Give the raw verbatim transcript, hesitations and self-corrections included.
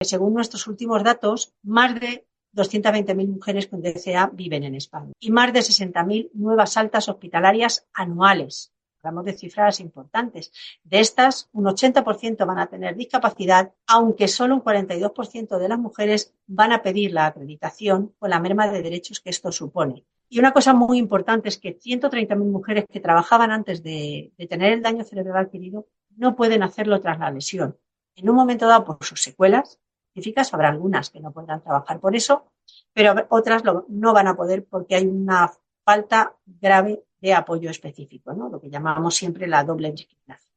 Según nuestros últimos datos, más de doscientas veinte mil mujeres con D C A viven en España y más de sesenta mil nuevas altas hospitalarias anuales. Hablamos de cifras importantes. De estas, un ochenta por ciento van a tener discapacidad, aunque solo un cuarenta y dos por ciento de las mujeres van a pedir la acreditación con la merma de derechos que esto supone. Y una cosa muy importante es que ciento treinta mil mujeres que trabajaban antes de, de tener el daño cerebral adquirido no pueden hacerlo tras la lesión. En un momento dado, por sus secuelas específicas, habrá algunas que no podrán trabajar por eso, pero otras lo, no van a poder porque hay una falta grave de apoyo específico, ¿no? Lo que llamamos siempre la doble discriminación.